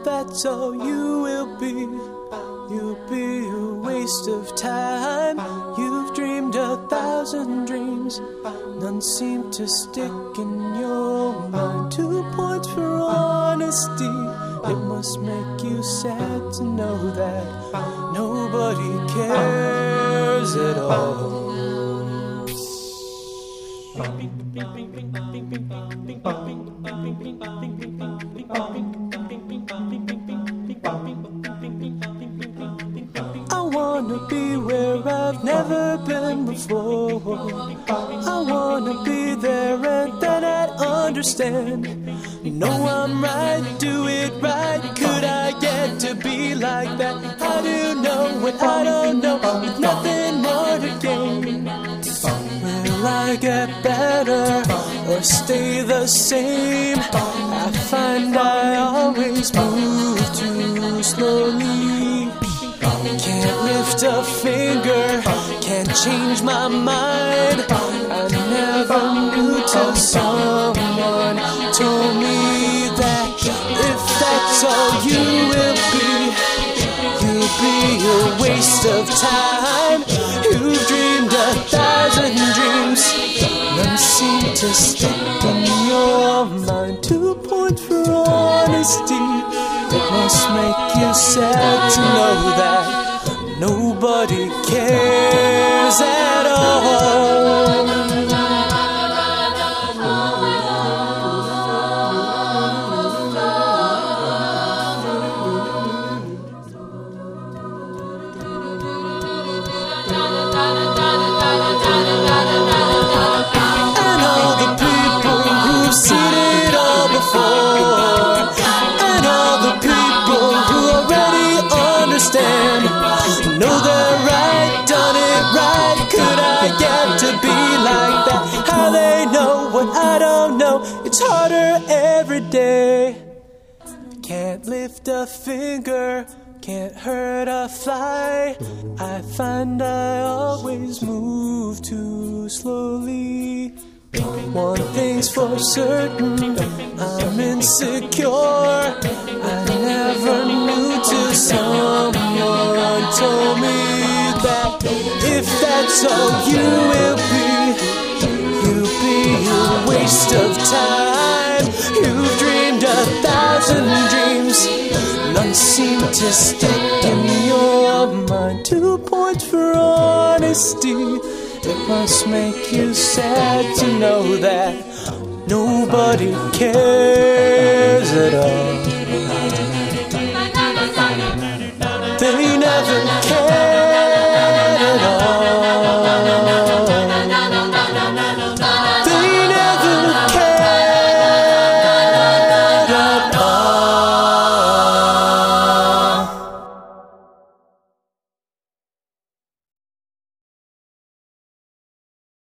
If that's all you will be, you'll be a waste of time. You've dreamed 1,000 dreams, none seem to stick in your mind. 2 points for honesty. It must make you sad to know that nobody cares at all. I wanna be where I've never been before. I wanna be there and then I'd understand. You know I'm right, do it right. Could I get to be like that? I do know what I don't know, with nothing more to gain. Will I get better or stay the same? I find I always move too slowly. Can't lift a finger, can't change my mind. I never knew till someone told me that if that's all you will be, you'll be a waste of time. You've dreamed 1,000 dreams, none seem to stick in your mind. 2 points for honesty. It must make you sad to know that nobody cares at all. And all the people who've seen it all before, and all the people who already understand, know they're right, done it right. Could I get to be like that? How they know what I don't know? It's harder every day. Can't lift a finger, can't hurt a fly. I find I always move too slowly. One thing's for certain, I'm insecure. I never knew till someone told me that if that's all you will be, you'll be a waste of time. You've dreamed 1,000 dreams, none seem to stick in your mind. 2 points for honesty. It must make you sad to know that nobody cares at all.